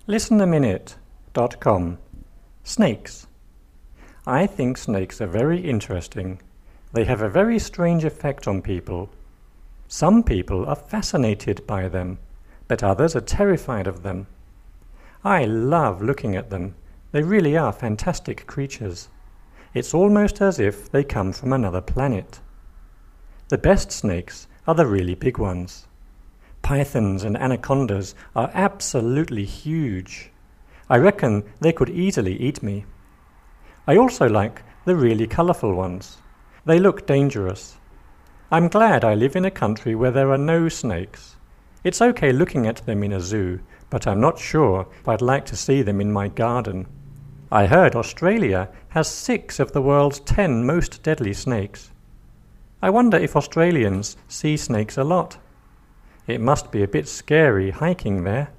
listenaminute.com. Snakes. I think snakes are very interesting. They have a very strange effect on people. Some people are fascinated by them, but others are terrified of them. I love looking at them. They really are fantastic creatures. It's almost as if they come from another planet. The best snakes are the really big ones. Pythons and anacondas are absolutely huge. I reckon they could easily eat me. I also like the really colourful ones. They look dangerous. I'm glad I live in a country where there are no snakes. It's okay looking at them in a zoo, but I'm not sure if I'd like to see them in my garden. I heard Australia has 6 of the world's 10 most deadly snakes. I wonder if Australians see snakes a lot. It must be a bit scary hiking there.